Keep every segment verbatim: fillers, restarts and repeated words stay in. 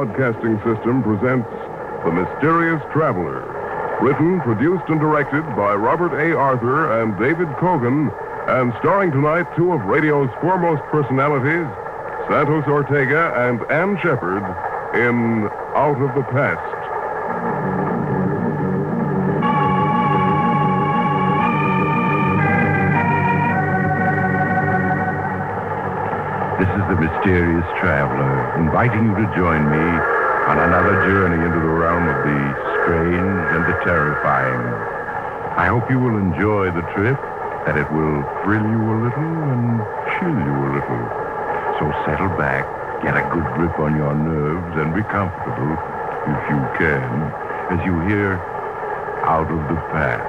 Broadcasting System presents The Mysterious Traveler. Written, produced, and directed by Robert A. Arthur and David Kogan, and starring tonight two of radio's foremost personalities, Santos Ortega and Ann Shepard, in Out of the Past. This is the Mysterious Traveler, inviting you to join me on another journey into the realm of the strange and the terrifying. I hope you will enjoy the trip, that it will thrill you a little and chill you a little. So settle back, get a good grip on your nerves, and be comfortable, if you can, as you hear Out of the Past.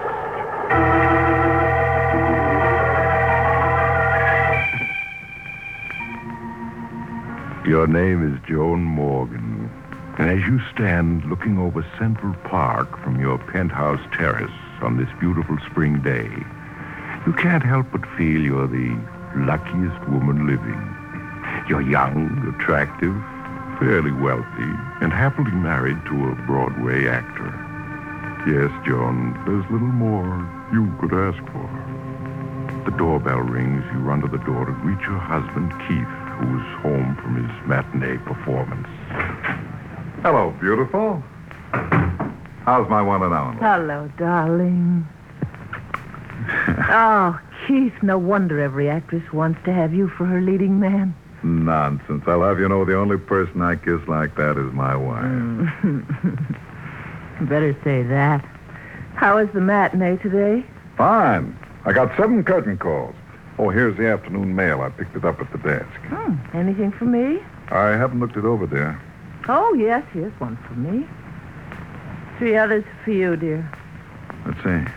Your name is Joan Morgan, and as you stand looking over Central Park from your penthouse terrace on this beautiful spring day, you can't help but feel you're the luckiest woman living. You're young, attractive, fairly wealthy, and happily married to a Broadway actor. Yes, Joan, there's little more you could ask for. The doorbell rings. You run to the door to greet your husband, Keith, who's home from his matinee performance. Hello, beautiful. How's my one and only? Hello, darling. Oh, Keith, no wonder every actress wants to have you for her leading man. Nonsense. I'll have you know the only person I kiss like that is my wife. Mm. Better say that. How was the matinee today? Fine. I got seven curtain calls. Oh, here's the afternoon mail. I picked it up at the desk. Hmm. Anything for me? I haven't looked it over, dear. Oh, yes, here's one for me. Three others for you, dear. Let's see.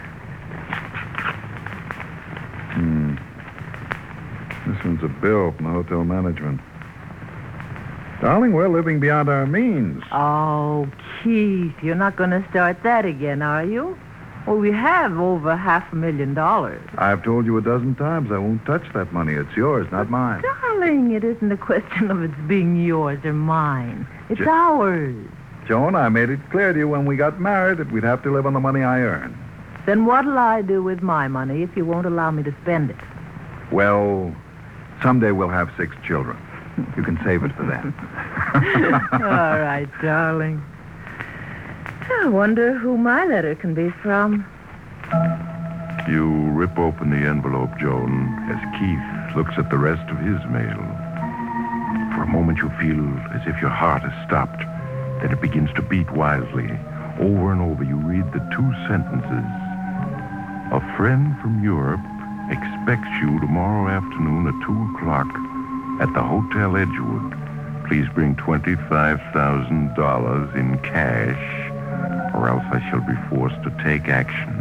Hmm. This one's a bill from the hotel management. Darling, we're living beyond our means. Oh, Keith, you're not going to start that again, are you? Well, we have over half a million dollars. I've told you a dozen times I won't touch that money. It's yours, not mine. Darling, it isn't a question of it's being yours or mine. It's jo- ours. Joan, I made it clear to you when we got married that we'd have to live on the money I earn. Then what'll I do with my money if you won't allow me to spend it? Well, someday we'll have six children. You can save it for then. All right, darling. I wonder who my letter can be from. You rip open the envelope, Joan, as Keith looks at the rest of his mail. For a moment you feel as if your heart has stopped. Then it begins to beat wildly. Over and over you read the two sentences. A friend from Europe expects you tomorrow afternoon at two o'clock at the Hotel Edgewood. Please bring twenty-five thousand dollars in cash, or else I shall be forced to take action.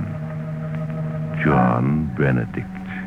John Benedict.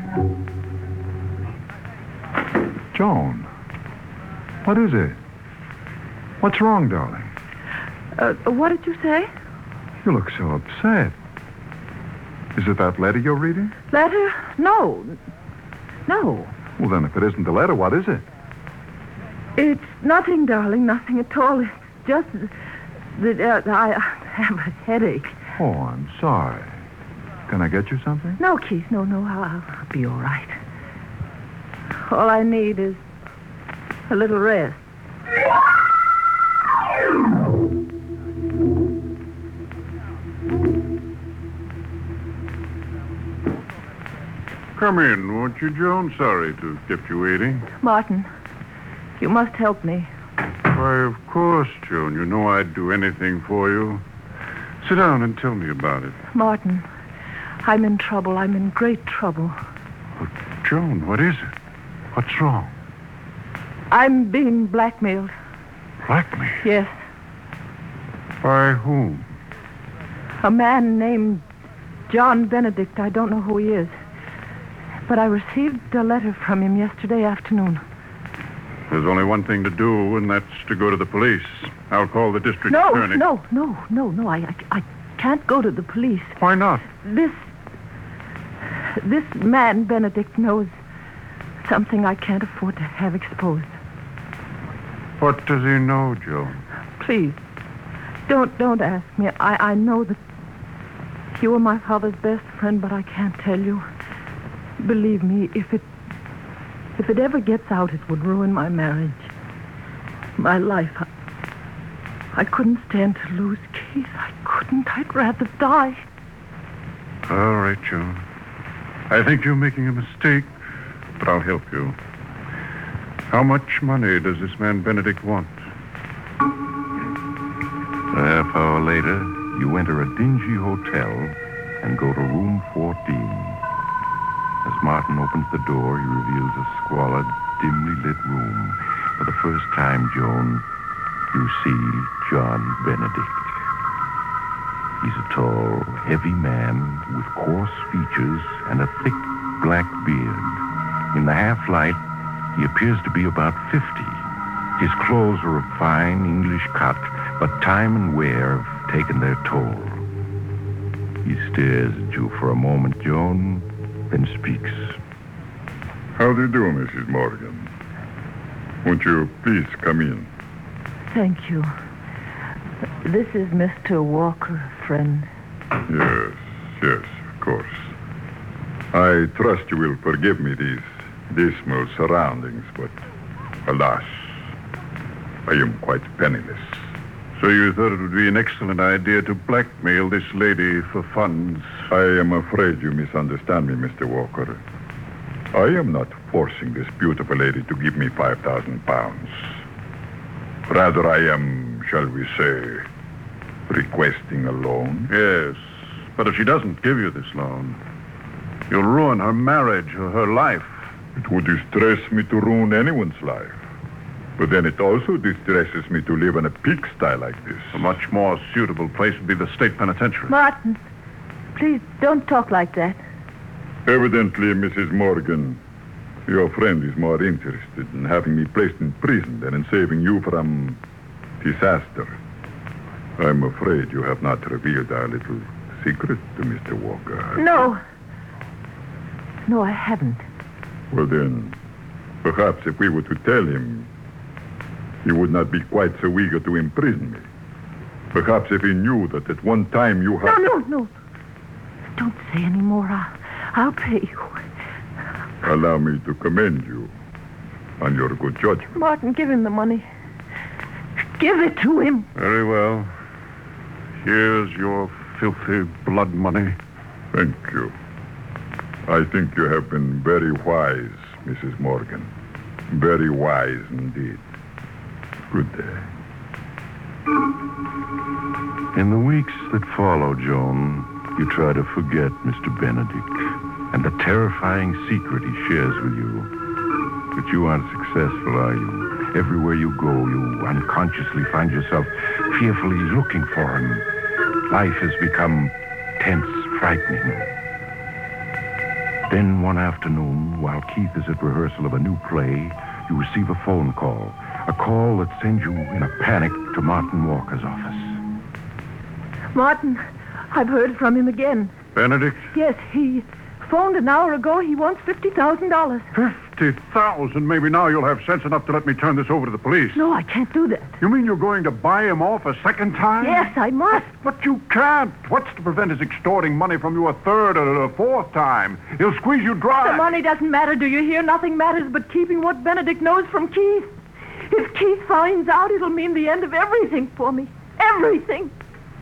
Joan, what is it? What's wrong, darling? Uh, what did you say? You look so upset. Is it that letter you're reading? Letter? No. No. Well, then, if it isn't the letter, what is it? It's nothing, darling, nothing at all. It's just that uh, I have a headache. Oh, I'm sorry. Can I get you something? No, Keith, no, no, I'll, I'll be all right. All I need is a little rest. Come in, won't you, Joan? Sorry to have kept you waiting. Martin, you must help me. Why, of course, Joan. You know I'd do anything for you. Sit down and tell me about it. Martin, I'm in trouble. I'm in great trouble. Oh, Joan, what is it? What's wrong? I'm being blackmailed. Blackmailed? Yes. By whom? A man named John Benedict. I don't know who he is. But I received a letter from him yesterday afternoon. There's only one thing to do, and that's to go to the police. I'll call the district no, attorney. No, no, no, no, I, I, I can't go to the police. Why not? This, this man, Benedict, knows something I can't afford to have exposed. What does he know, Joan? Please, don't don't ask me. I, I know that you are my father's best friend, but I can't tell you. Believe me, if it if it ever gets out, it would ruin my marriage, my life. I, I couldn't stand to lose Keith. I couldn't. I'd rather die. All right, Joan. I think you're making a mistake, but I'll help you. How much money does this man Benedict want? A half hour later, you enter a dingy hotel and go to room fourteen. As Martin opens the door, he reveals a squalid, dimly lit room. For the first time, Joan, you see John Benedict. He's a tall, heavy man with coarse features and a thick black beard. In the half-light, he appears to be about fifty. His clothes are of fine English cut, but time and wear have taken their toll. He stares at you for a moment, Joan, then speaks. How do you do, Missus Morgan? Won't you please come in? Thank you. This is Mister Walker, a friend. Yes, yes, of course. I trust you will forgive me these dismal surroundings, but alas, I am quite penniless. So you thought it would be an excellent idea to blackmail this lady for funds? I am afraid you misunderstand me, Mister Walker. I am not forcing this beautiful lady to give me five thousand pounds. Rather, I am, shall we say, requesting a loan. Yes, but if she doesn't give you this loan, you'll ruin her marriage or her life. It would distress me to ruin anyone's life. But then it also distresses me to live in a pigsty like this. A much more suitable place would be the state penitentiary. Martin, please don't talk like that. Evidently, Missus Morgan, your friend is more interested in having me placed in prison than in saving you from disaster. I'm afraid you have not revealed our little secret to Mister Walker. No. No, I haven't. Well, then, perhaps if we were to tell him, he would not be quite so eager to imprison me. Perhaps if he knew that at one time you had... No, no, no. Don't say any more. I'll, I'll pay you. Allow me to commend you on your good judgment. Martin, give him the money. Give it to him. Very well. Here's your filthy blood money. Thank you. I think you have been very wise, Missus Morgan. Very wise indeed. Good day. In the weeks that follow, Joan, you try to forget Mister Benedict and the terrifying secret he shares with you. But you aren't successful, are you? Everywhere you go, you unconsciously find yourself fearfully looking for him. Life has become tense, frightening. Then one afternoon, while Keith is at rehearsal of a new play, you receive a phone call. A call that sends you in a panic to Martin Walker's office. Martin, I've heard from him again. Benedict? Yes, he phoned an hour ago. He wants fifty thousand dollars. Fifty thousand? Maybe now you'll have sense enough to let me turn this over to the police. No, I can't do that. You mean you're going to buy him off a second time? Yes, I must. But you can't. What's to prevent his extorting money from you a third or a fourth time? He'll squeeze you dry. The money doesn't matter, do you hear? Nothing matters but keeping what Benedict knows from Keith. If Keith finds out, it'll mean the end of everything for me. Everything.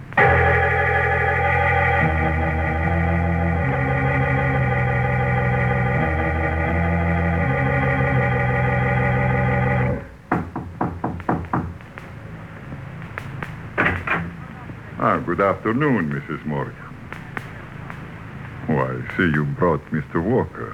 Ah, good afternoon, Missus Morgan. Oh, I see you brought Mister Walker.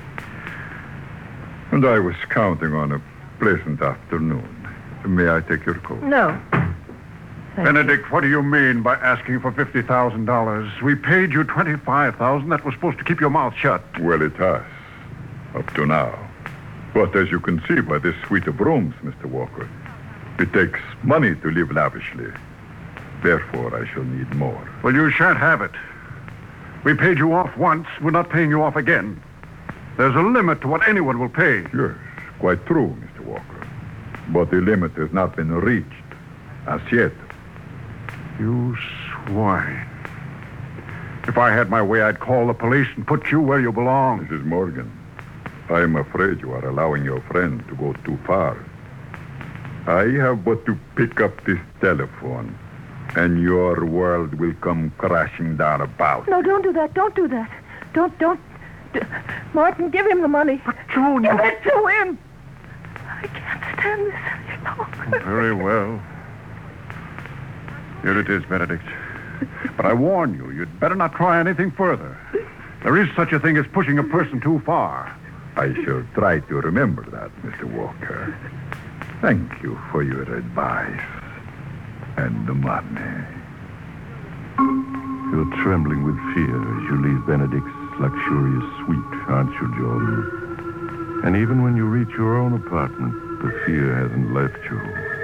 And I was counting on a pleasant afternoon. May I take your coat? No. Thank Benedict, what do you mean by asking for fifty thousand dollars? We paid you twenty-five thousand dollars. That was supposed to keep your mouth shut. Well, it has, up to now. But as you can see by this suite of rooms, Mister Walker, it takes money to live lavishly. Therefore, I shall need more. Well, you shan't have it. We paid you off once. We're not paying you off again. There's a limit to what anyone will pay. Yes, quite true, Mister Walker. But the limit has not been reached. A siete. You swine. If I had my way, I'd call the police and put you where you belong. Missus Morgan, I am afraid you are allowing your friend to go too far. I have but to pick up this telephone, and your world will come crashing down about. No, don't do that. Don't do that. Don't, don't. D- Martin, give him the money. But, Joan, Give you... it to him. I can't stand this any longer. Very well. Here it is, Benedict. But I warn you, you'd better not try anything further. There is such a thing as pushing a person too far. I shall try to remember that, Mister Walker. Thank you for your advice and the money. You're trembling with fear as you leave Benedict's luxurious suite, aren't you, Jordan? And even when you reach your own apartment, the fear hasn't left you.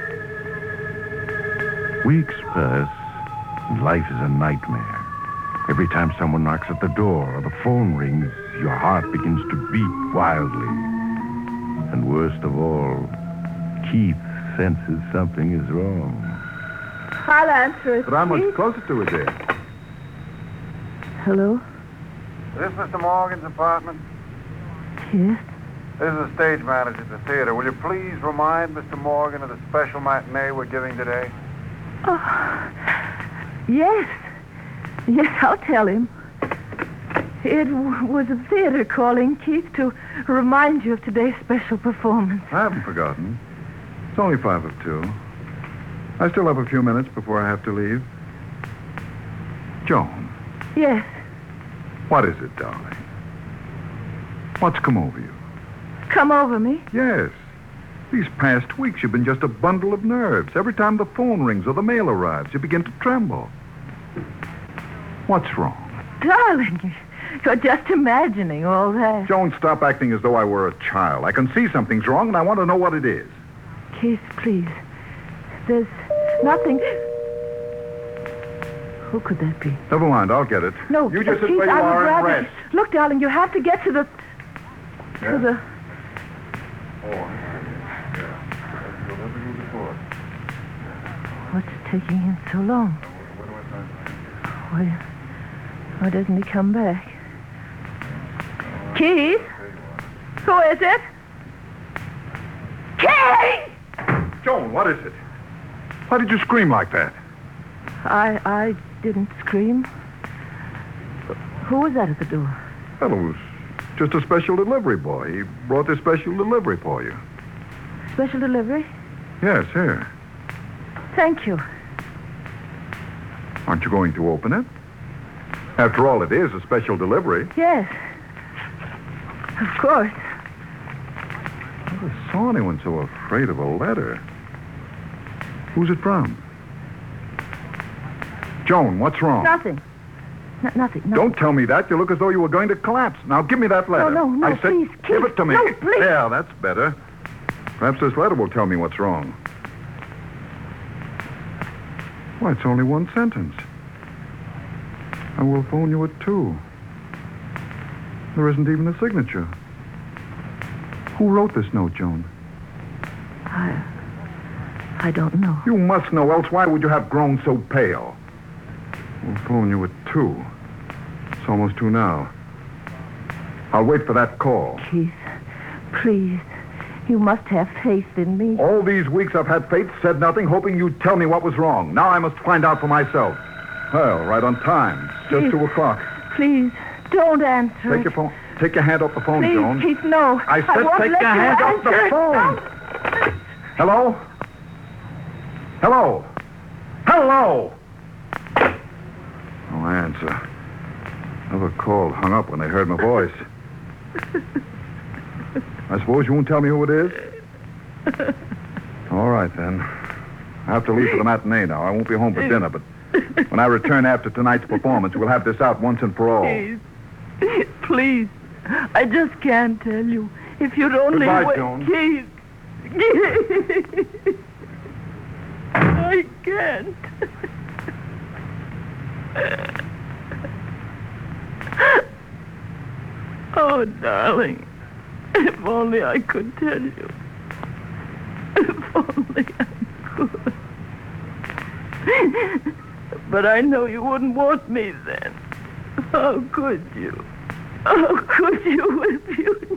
Weeks pass, and life is a nightmare. Every time someone knocks at the door or the phone rings, your heart begins to beat wildly. And worst of all, Keith senses something is wrong. I'll answer it. But I'm much please. closer to it, dear. Hello? Is this Mister Morgan's apartment? Yes? This is the stage manager at the theater. Will you please remind Mister Morgan of the special matinee we're giving today? Oh, yes. Yes, I'll tell him. It w- was the theater calling, Keith, to remind you of today's special performance. I haven't forgotten. It's only five of two. I still have a few minutes before I have to leave. Joan, Yes. what is it, darling? What's come over you? Come over me. Yes. These past weeks, you've been just a bundle of nerves. Every time the phone rings or the mail arrives, you begin to tremble. What's wrong? Darling, you're just imagining all that. Joan, stop acting as though I were a child. I can see something's wrong, and I want to know what it is. Keith, please. There's nothing... Who could that be? Never mind, I'll get it. No, You just sit Keith, where you I would are and rather... rest. Look, darling, you have to get to the... Yeah? To the... What's taking him so long? Why, why doesn't he come back? Keith? Who is it? Keith! Joan, what is it? Why did you scream like that? I, I didn't scream. Who was that at the door? Well, it was just a special delivery boy. He brought this special delivery for you. Special delivery? Yes, here. Thank you. Aren't you going to open it? After all, it is a special delivery. Yes. Of course. I never saw anyone so afraid of a letter. Who's it from? Joan, what's wrong? Nothing. N- nothing. No. Don't tell me that. You look as though you were going to collapse. Now, give me that letter. no, no, I said, please, give Keith. it to me. No, please. There, that's better. Perhaps this letter will tell me what's wrong. Why, it's only one sentence. I will phone you at two. There isn't even a signature. Who wrote this note, Joan? I... I don't know. You must know, else why would you have grown so pale? We'll phone you at two. It's almost two now. I'll wait for that call. Keith, please. You must have faith in me. All these weeks I've had faith, said nothing, hoping you'd tell me what was wrong. Now I must find out for myself. Well, right on time. Just Keith. two o'clock. Please, don't answer Take it. your phone. Take your hand off the phone, Please, Joan. Keith, no. I said won't take let your you hand off the answer it. phone. Don't. Hello? Hello? Hello? No answer. Never called, hung up when they heard my voice. I suppose you won't tell me who it is? All right, then. I have to leave for the matinee now. I won't be home for dinner, but when I return after tonight's performance, we'll have this out once and for all. Please. Please. I just can't tell you. If you'd only Goodbye, wait. Joan. Keith. Keith. I can't. Oh, darling. If only I could tell you. If only I could. But I know you wouldn't want me then. How could you? How could you if you...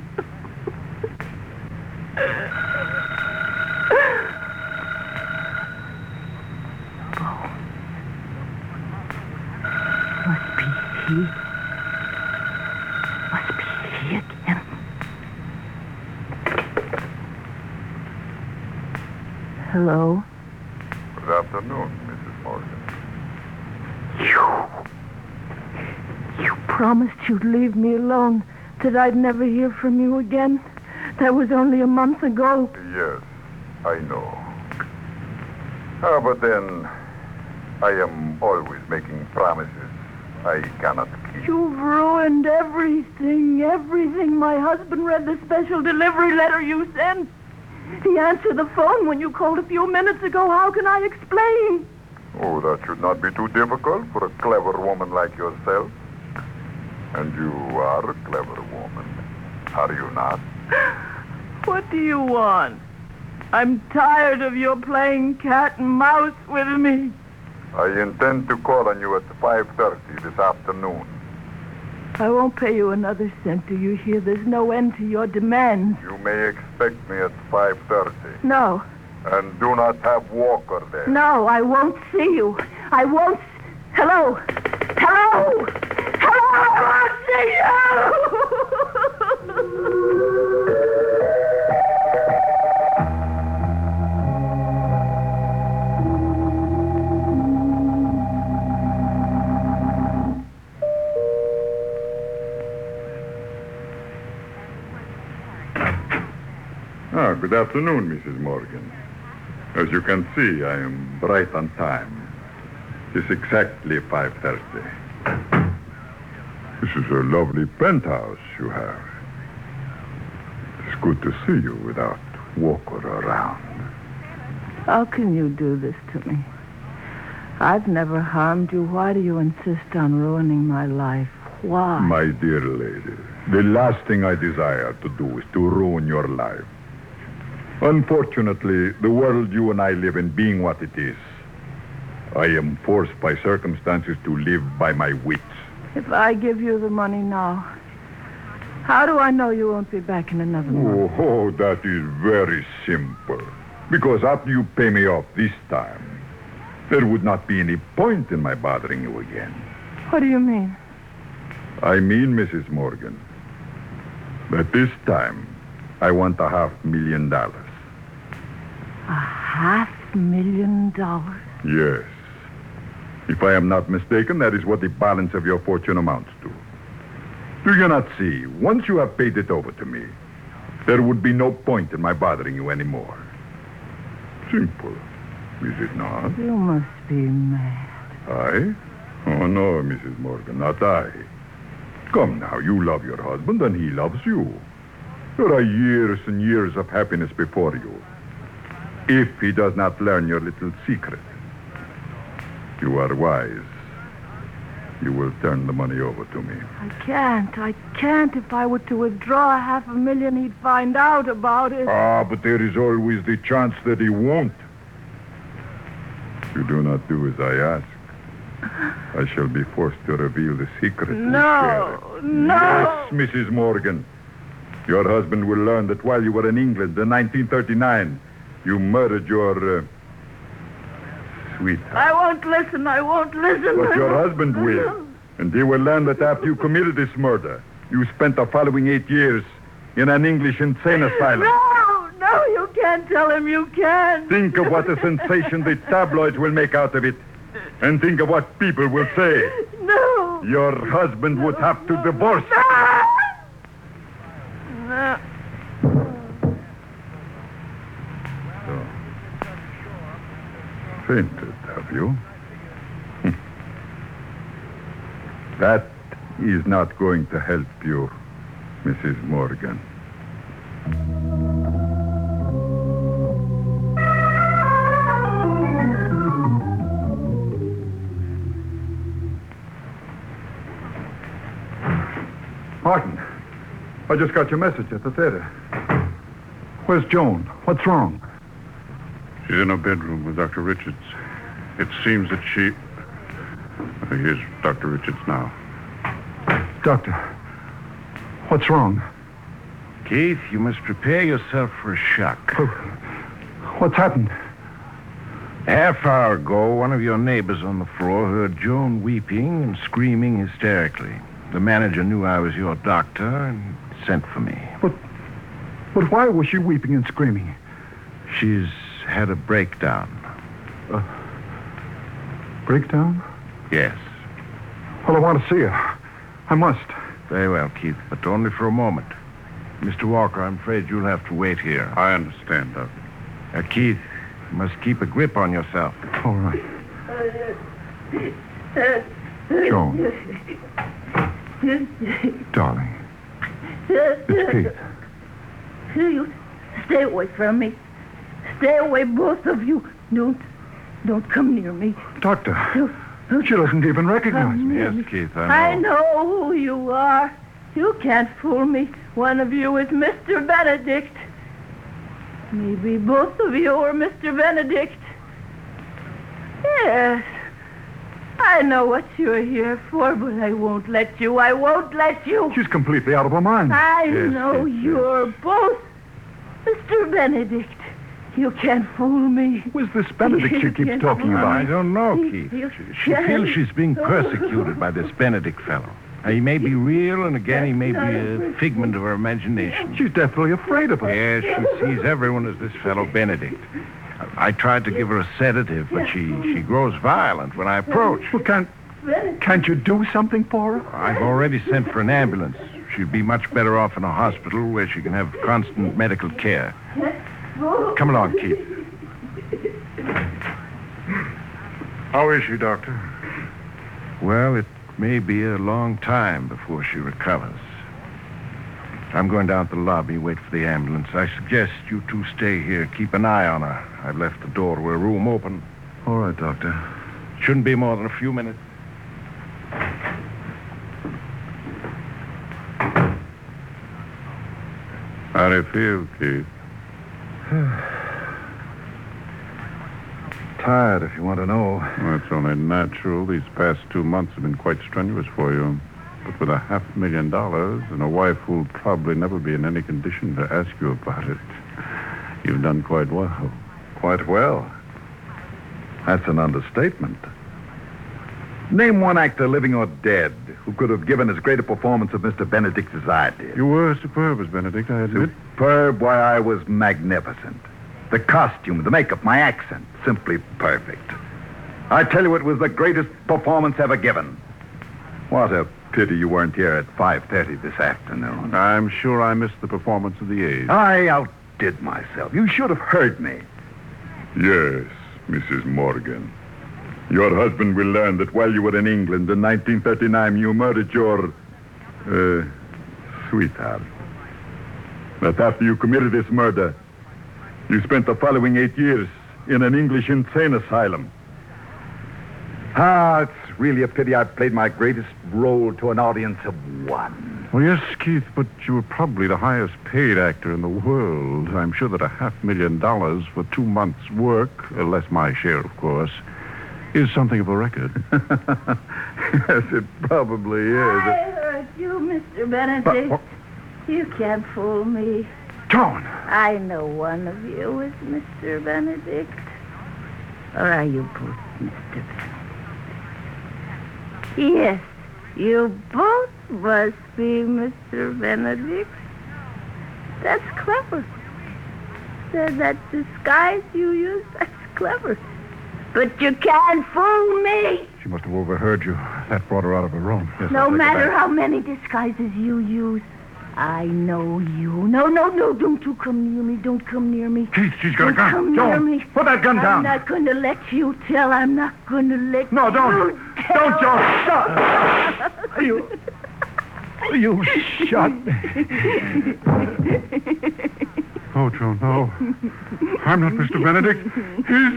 Must be he. Must be he again. Hello? Good afternoon, Missus Morgan. You... You promised you'd leave me alone, that I'd never hear from you again. That was only a month ago. Yes, I know. Ah, but then, I am always making promises I cannot keep. You've ruined everything, everything. My husband read the special delivery letter you sent. He answered the phone when you called a few minutes ago. How can I explain? Oh, that should not be too difficult for a clever woman like yourself. And you are a clever woman, are you not? What do you want? I'm tired of your playing cat and mouse with me. I intend to call on you at five thirty this afternoon. I won't pay you another cent. Do you hear? There's no end to your demands. You may expect me at five thirty. No. And do not have Walker there. No, I won't see you. I won't... S- Hello? Hello? Hello? I won't see you! Ah, good afternoon, Missus Morgan. As you can see, I am right on time. It's exactly five thirty. This is a lovely penthouse you have. It's good to see you without Walker around. How can you do this to me? I've never harmed you. Why do you insist on ruining my life? Why? My dear lady, the last thing I desire to do is to ruin your life. Unfortunately, the world you and I live in being what it is, I am forced by circumstances to live by my wits. If I give you the money now, how do I know you won't be back in another month? Oh, oh, that is very simple. Because after you pay me off this time, there would not be any point in my bothering you again. What do you mean? I mean, Missus Morgan, that this time I want a half million dollars. A half million dollars? Yes. If I am not mistaken, that is what the balance of your fortune amounts to. Do you not see? Once you have paid it over to me, there would be no point in my bothering you anymore. Simple, is it not? You must be mad. I? Oh, no, Missus Morgan, not I. Come now, you love your husband and he loves you. There are years and years of happiness before you. If he does not learn your little secret, you are wise. You will turn the money over to me. I can't. I can't. If I were to withdraw half a million, he'd find out about it. Ah, but there is always the chance that he won't. If you do not do as I ask, I shall be forced to reveal the secret. No, no. Yes, Missus Morgan. Your husband will learn that while you were in England in nineteen thirty-nine, you murdered your uh, sweetheart. I won't listen. I won't listen. But your husband will. And he will learn that after you committed this murder, you spent the following eight years in an English insane asylum. No, no, you can't tell him. You can't. Think of what a sensation the tabloids will make out of it. And think of what people will say. No. Your husband would have to divorce. No. No. So, fainted, have you? That is not going to help you, Missus Morgan. Martin, I just got your message at the theater. Where's Joan? What's wrong? She's in her bedroom with Doctor Richards. It seems that she... Uh, Here's Doctor Richards now. Doctor, what's wrong? Keith, you must prepare yourself for a shock. Oh, what's happened? A half hour ago, one of your neighbors on the floor heard Joan weeping and screaming hysterically. The manager knew I was your doctor and sent for me. But, but why was she weeping and screaming? She's had a breakdown. Uh, breakdown? Yes. Well, I want to see her. I must. Very well, Keith, but only for a moment. Mister Walker, I'm afraid you'll have to wait here. I understand, Doctor. Uh, Keith, you must keep a grip on yourself. All right. Joan. Darling. It's Keith. You stay away from me. Stay away, both of you. Don't, don't come near me. Doctor, Don't, don't she doesn't even recognize come me. near Yes, me. Keith, I know. I know who you are. You can't fool me. One of you is Mister Benedict. Maybe both of you are Mister Benedict. Yes. I know what you're here for, but I won't let you. I won't let you. She's completely out of her mind. I Yes, know yes, yes. you're both Mister Benedict. You can't fool me. Who's this Benedict she keeps Yes, talking I about? don't know, You- Keith. you- She, she feels she's being persecuted by this Benedict fellow. Now, he may be real, and again, he may be a figment of her imagination. She's deathly afraid of her. Yes, she sees everyone as this fellow Benedict. I, I tried to give her a sedative, but she, she grows violent when I approach. Well, can't, can't you do something for her? I've already sent for an ambulance. She'd be much better off in a hospital where she can have constant medical care. Come along, Keith. How is she, Doctor? Well, it may be a long time before she recovers. I'm going down to the lobby, wait for the ambulance. I suggest you two stay here. Keep an eye on her. I've left the door to her room open. All right, Doctor. Shouldn't be more than a few minutes. How do you feel, Keith? Tired, if you want to know. Well, that's only natural. These past two months have been quite strenuous for you. But with a half million dollars and a wife who'll probably never be in any condition to ask you about it, you've done quite well. Quite well. That's an understatement. Name one actor, living or dead, who could have given as great a performance of Mister Benedict as I did. You were superb as Benedict, I admit. Superb, why, I was magnificent. The costume, the makeup, my accent, simply perfect. I tell you, it was the greatest performance ever given. What a pity you weren't here at five thirty this afternoon. I'm sure I missed the performance of the A's. I outdid myself. You should have heard me. Yes, Missus Morgan. Your husband will learn that while you were in England in nineteen thirty-nine, you murdered your, uh, sweetheart. That after you committed this murder, you spent the following eight years in an English insane asylum. Ah, it's really a pity I played my greatest role to an audience of one. Well, yes, Keith, but you were probably the highest paid actor in the world. I'm sure that a half million dollars for two months' work, uh, less my share, of course, is something of a record. Yes, it probably is. I heard you, Mister Benedict. But- You can't fool me. Joan! I know one of you is Mister Benedict. Or are you both Mister Benedict? Yes, you both must be Mister Benedict. That's clever. That, that disguise you use, that's clever. But you can't fool me. She must have overheard you. That brought her out of her room. Yes, No I'll take it matter back. how many disguises you use, I know you. No, no, no, don't you come near me. Don't come near me. Keith, she's got a Don't gun. come near Joan, me. put that gun I'm down. not going to let you tell. I'm not going to let No, you don't. tell. Don't, Joan. Stop. You... You shot me. Oh, Joan, no. I'm not Mister Benedict. He's...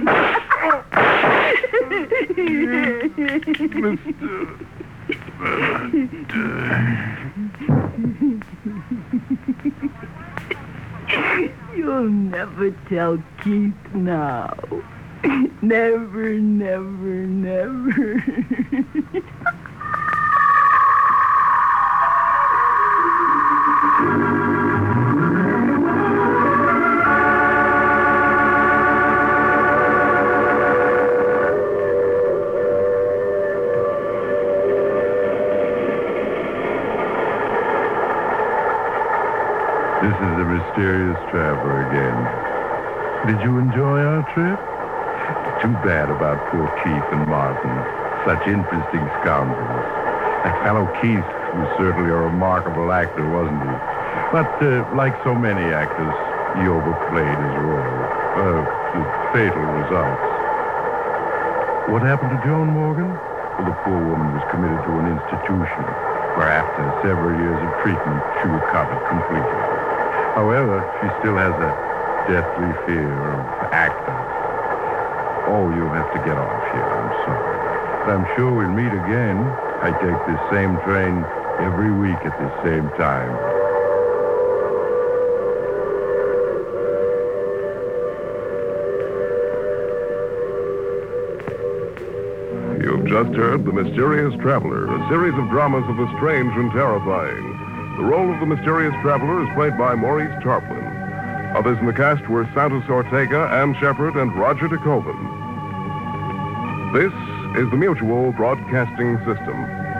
You'll never tell Keith now. Never, never, never. This is the mysterious traveler again. Did you enjoy our trip? Too bad about poor Keith and Martin. Such interesting scoundrels. That fellow Keith was certainly a remarkable actor, wasn't he? But uh, like so many actors, he overplayed his role. Uh, with fatal results. What happened to Joan Morgan? Well, the poor woman was committed to an institution, where after several years of treatment, she recovered completely. However, she still has a deathly fear of actors. Oh, you'll have to get off here. I'm sorry. But I'm sure we'll meet again. I take this same train every week at the same time. You've just heard The Mysterious Traveler, a series of dramas of the strange and terrifying. The role of the Mysterious Traveler is played by Maurice Tarplin. Others in the cast were Santos Ortega, Ann Shepard, and Roger DeKoven. This is the Mutual Broadcasting System.